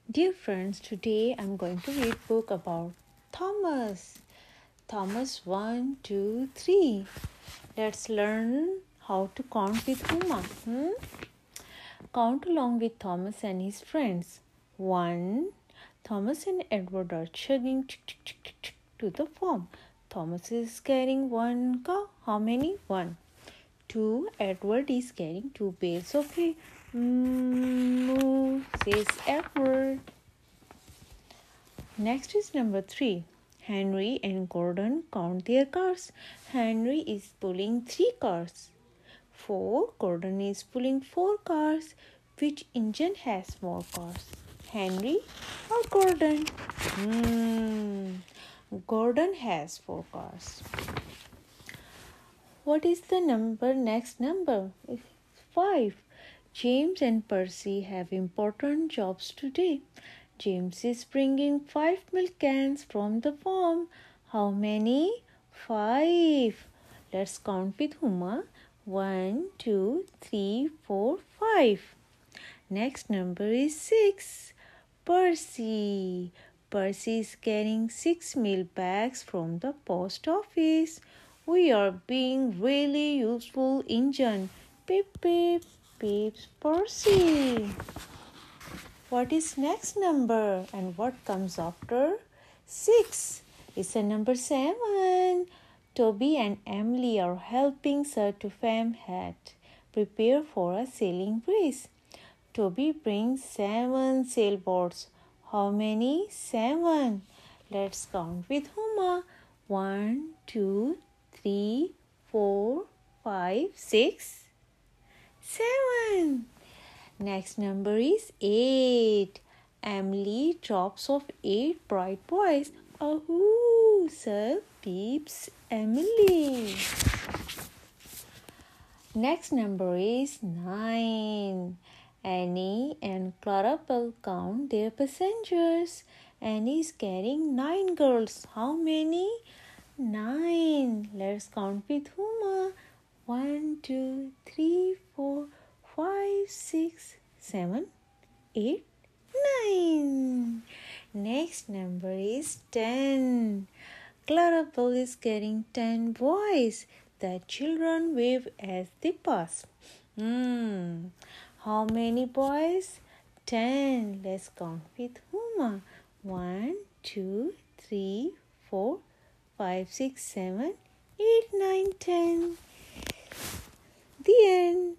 Dear friends, today I'm going to read book about Thomas. Thomas 1, 2, 3. Let's learn how to count with Huma. Count along with Thomas and his friends. 1. Thomas and Edward are chugging to the farm. Thomas is carrying one cow. How many? 1. 2. Edward is carrying 2 bales of hay. Moo, says Edward. Next is number 3. Henry and Gordon count their cars. Henry is pulling 3 cars. 4. Gordon is pulling 4 cars. Which engine has more cars? Henry or Gordon? Gordon has 4 cars. What is the next number? 5. James and Percy have important jobs today. James is bringing 5 milk cans from the farm. How many? 5. Let's count with Huma. 1, 2, 3, 4, 5. Next number is 6. Percy. Percy is carrying 6 milk bags from the post office. We are being really useful engine. Beep, beep, beeps Percy. What is next number and what comes after 6? It's a number 7. Toby and Emily are helping Sir Topham Hatt prepare for a sailing race. Toby brings 7 sailboats. How many? 7. Let's count with Huma. 1, 2, 3, 4, 5, 6, 7. Next number is 8. Emily drops off 8 bright boys. Ahoo! Sir peeps Emily. Next number is 9. Annie and Clarabelle count their passengers. Annie is carrying 9 girls. How many? 9. Let's count with Huma. 1, 2, 3, 4, 5, 6, 7, 8, 9. Next number is 10. Clarabelle is carrying 10 boys. The children wave as they pass. How many boys? 10. Let's count with Huma. 1, 2, 3, 4, 5, 6, 7, 8, 9, 10. The end.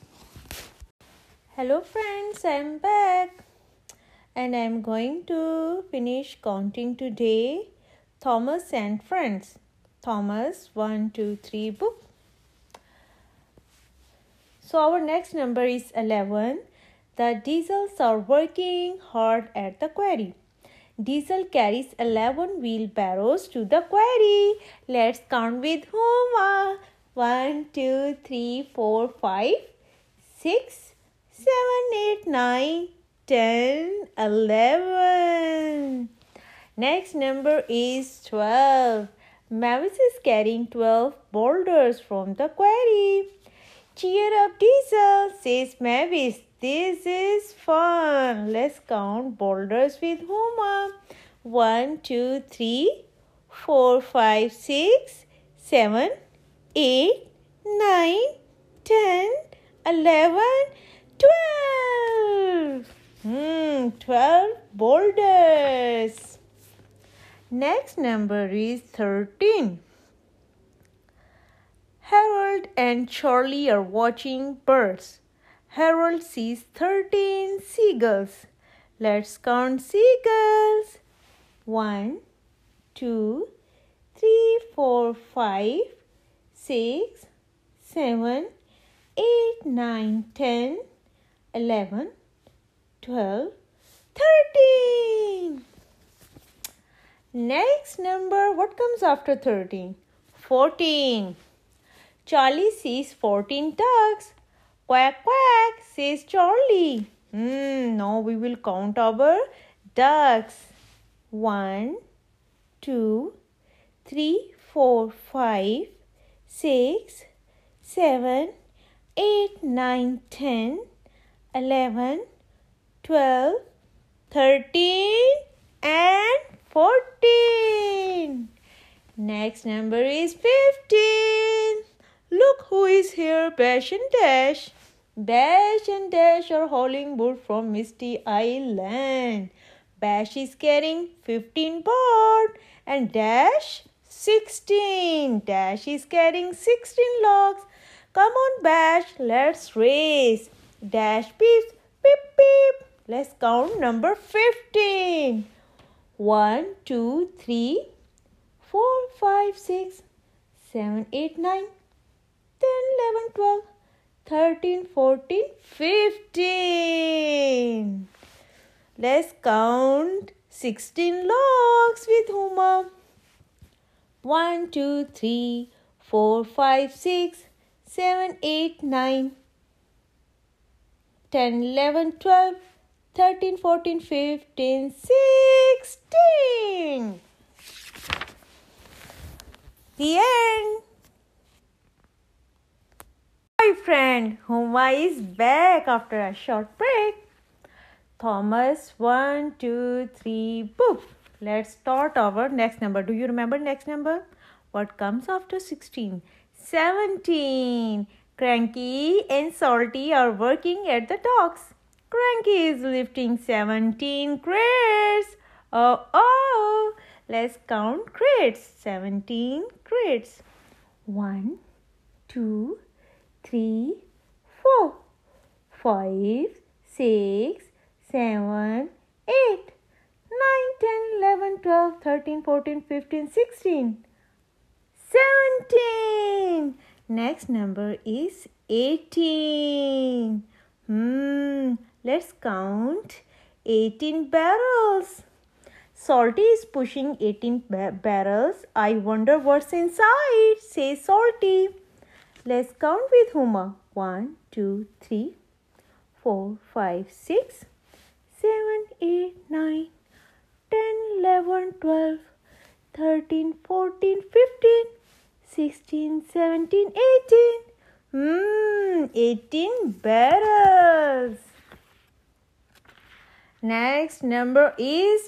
Hello friends, I'm back and I'm going to finish counting today Thomas and Friends. Thomas 1, 2, 3 book. So our next number is 11. The Diesels are working hard at the quarry. Diesel carries 11 wheelbarrows to the quarry. Let's count with Huma. 1, 2, 3, 4, 5, 6, 7, 8, 9, 10, 11. Next number is 12. Mavis is carrying 12 boulders from the quarry. Cheer up, Diesel, says Mavis. This is fun. Let's count boulders with Huma. 1, 2, 3, 4, 5, 6, 7, 8, 9, 10, 11, 12. 12 boulders. Next number is 13. Harold and Charlie are watching birds. Harold sees 13 seagulls. Let's count seagulls. 1, 2, 3, 4, 5, 6, 7, 8, 9, 10, 11, 12, 13. Next number, what comes after 13? 14. Charlie sees 14 ducks. Quack, quack, says Charlie. Now we will count our ducks. 1, 2, 3, 4, 5, 6, 7, 8, 9, 10, 11, 12, 13 and 14. Next number is 15. Look who is here, Bash and Dash. Bash and Dash are hauling wood from Misty Island. Bash is carrying 15 board and Dash 16. Dash is carrying 16 logs. Come on, Bash, let's race. Dash beeps, beep, beep. Let's count number 15. 1, 2, 3, 4, 5, 6, 7, 8, 9, 10, 11, 12, 13, 14, 15. Let's count 16 logs with Huma. 1, 2, 3, 4, 5, 6, 7, 8, 9, 10, 11, 12, 13, 14, 15, 16. The end. My friend, Huma is back after a short break. Thomas, 1, 2, 3, poof. Let's start our next number. Do you remember next number? What comes after 16? 17. Cranky and Salty are working at the docks. Cranky is lifting 17 crates. Oh. Let's count crates. 17 crates. 1, 2, 3, 4, 5, 6, 7, 8, 9, 10, 11, 12, 13, 14, 15, 16. 17. Next number is 18. Let's count 18 barrels. Salty is pushing 18 barrels. I wonder what's inside, says Salty. Let's count with Huma. 1, 2, 3, 4, 5, 6, 7, 8, 9, 10, 11, 12, 13, 14, 15, 16, 17, 18. 18 barrels. Next number is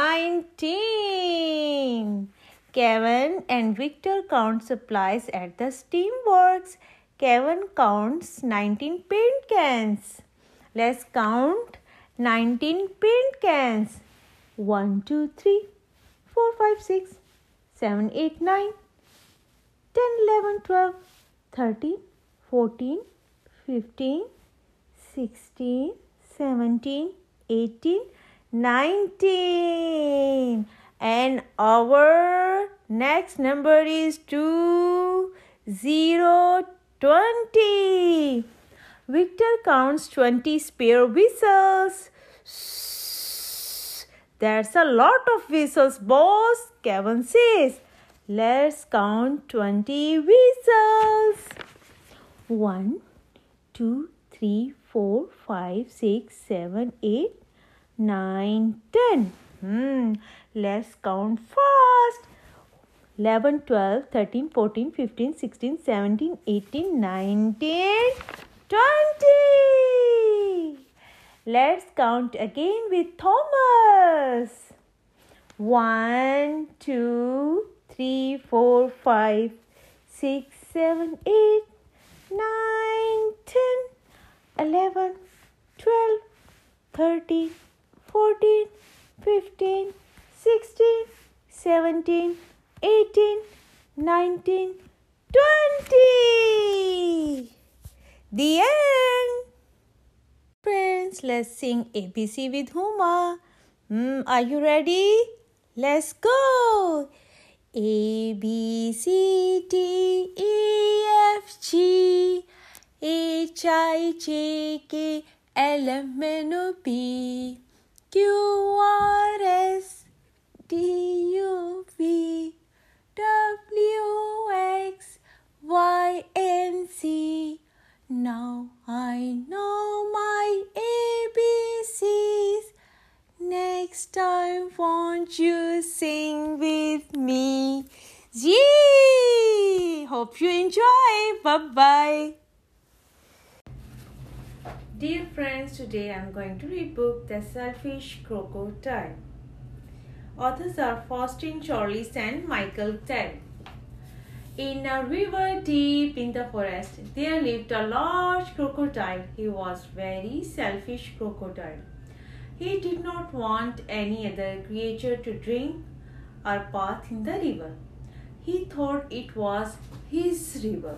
19. Kevin and Victor count supplies at the steamworks. Kevin counts 19 paint cans. Let's count 19 paint cans. 1, 2, 3, 4, 5, 6, 7, 8, 9, 10, 11, 12, 13, 14, 15, 16, 17, 18, 19. And our next number is 2, 0, 20. Victor counts 20 spare whistles. That's a lot of whistles, boss, Kevin says. Let's count 20 whistles. 1, 2, 3, 4, 5, 6, 7, 8, 9, 10. Let's count fast. 11, 12, 13, 14, 15, 16, 17, 18, 19, 20. Let's count again with Thomas. 1, 2, 3, 4, 5, 6, 7, 8, 9, 10, 11, 12, 13, 14, 15, 16, 17, 18, 19, 20. The end. Friends, let's sing ABC with Huma. Are you ready? Let's go. A, B, C, D, E, F, G, H, I, J, K, L, M, N, O, P, Q, R, S, D, U, V, W, X, Y, and Z. Now I know my ABCs. Next time, won't you sing with me? Gee! Hope you enjoy. Bye-bye. Dear friends, today I am going to read book The Selfish Crocodile. Authors are Faustin Charles and Michael Tell. In a river deep in the forest, there lived a large crocodile. He was very selfish crocodile. He did not want any other creature to drink or bathe in the river. He thought it was his river.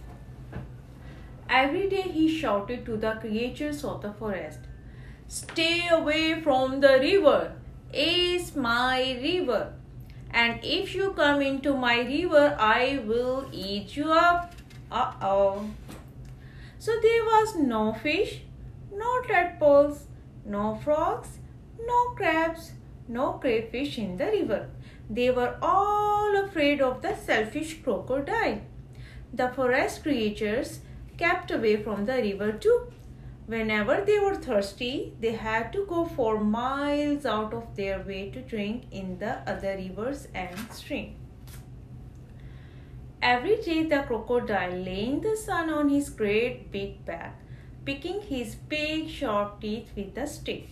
Every day he shouted to the creatures of the forest, "Stay away from the river. It's my river. And if you come into my river, I will eat you up." Uh-oh. So there was no fish, no tadpoles, no frogs, no crabs, no crayfish in the river. They were all afraid of the selfish crocodile. The forest creatures kept away from the river too. Whenever they were thirsty, they had to go for miles out of their way to drink in the other rivers and streams. Every day the crocodile lay in the sun on his great big back, picking his big sharp teeth with a stick.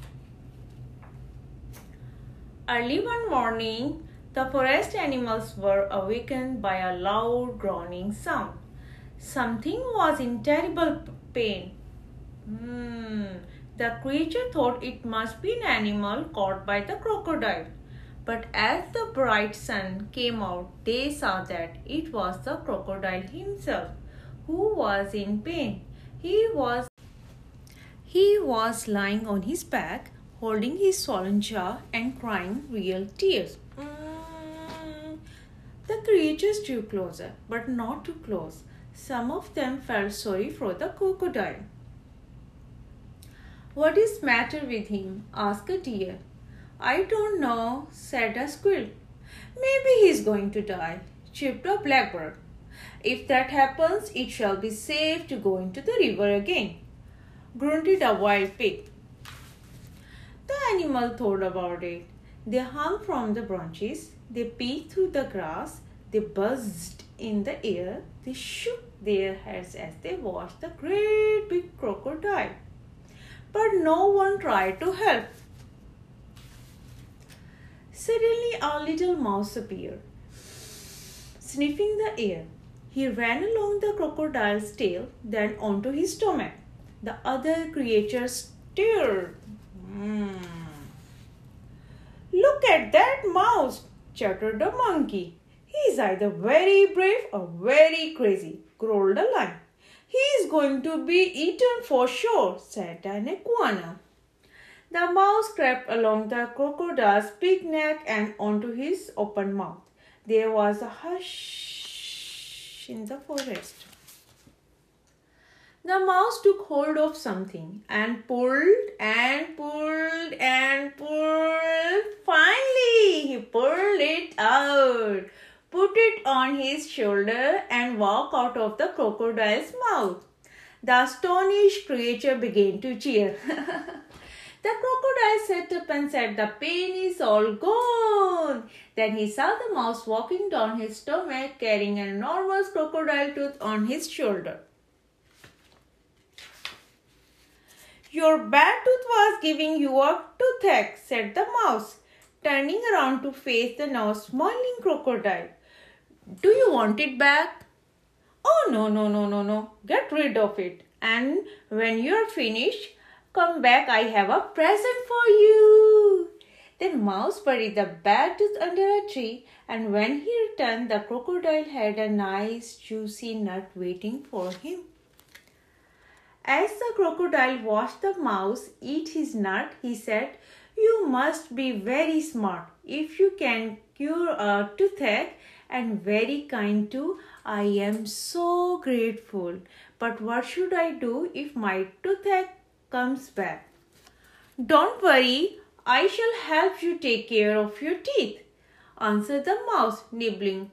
Early one morning, the forest animals were awakened by a loud groaning sound. Something was in terrible pain. The creature thought it must be an animal caught by the crocodile. But as the bright sun came out, they saw that it was the crocodile himself who was in pain. He was lying on his back, holding his swollen jaw and crying real tears. The creatures drew closer, but not too close. Some of them felt sorry for the crocodile. "What is the matter with him?" asked a deer. "I don't know," said a squirrel. "Maybe he's going to die," chirped a blackbird. "If that happens, it shall be safe to go into the river again," grunted a wild pig. The animal thought about it. They hung from the branches, they peeked through the grass, they buzzed in the air, they shook their heads as they watched the great big crocodile. But no one tried to help. Suddenly a little mouse appeared, sniffing the air. He ran along the crocodile's tail, then onto his stomach. The other creatures stared. "Look at that mouse," chattered a monkey. "He is either very brave or very crazy," growled a lion. "He is going to be eaten for sure," said an iguana. The mouse crept along the crocodile's big neck and onto his open mouth. There was a hush in the forest. The mouse took hold of something and pulled and pulled and pulled. Finally, he pulled it out, put it on his shoulder, and walked out of the crocodile's mouth. The astonished creature began to cheer. The crocodile sat up and said, "The pain is all gone." Then he saw the mouse walking down his stomach, carrying an enormous crocodile tooth on his shoulder. "Your bad tooth was giving you a toothache," said the mouse, turning around to face the now smiling crocodile. "Do you want it back?" "Oh, no. Get rid of it. And when you're finished, come back. I have a present for you." Then Mouse buried the bad tooth under a tree, and when he returned, the crocodile had a nice juicy nut waiting for him. As the crocodile watched the mouse eat his nut, he said, "You must be very smart if you can cure a toothache, and very kind too. I am so grateful. But what should I do if my toothache comes back?" "Don't worry, I shall help you take care of your teeth," answered the mouse, nibbling.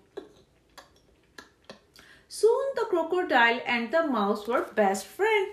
Soon the crocodile and the mouse were best friends.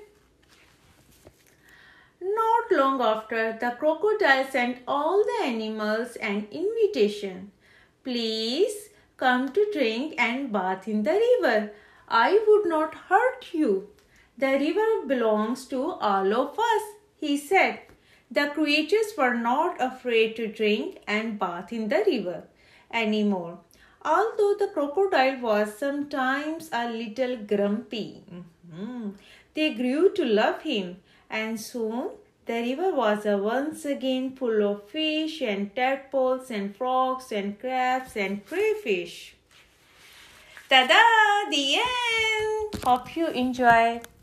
Not long after, the crocodile sent all the animals an invitation. "Please come to drink and bath in the river. I would not hurt you." "The river belongs to all of us," he said. The creatures were not afraid to drink and bath in the river anymore, although the crocodile was sometimes a little grumpy. They grew to love him, and soon the river was once again full of fish and tadpoles and frogs and crabs and crayfish. Ta-da! The end! Hope you enjoy.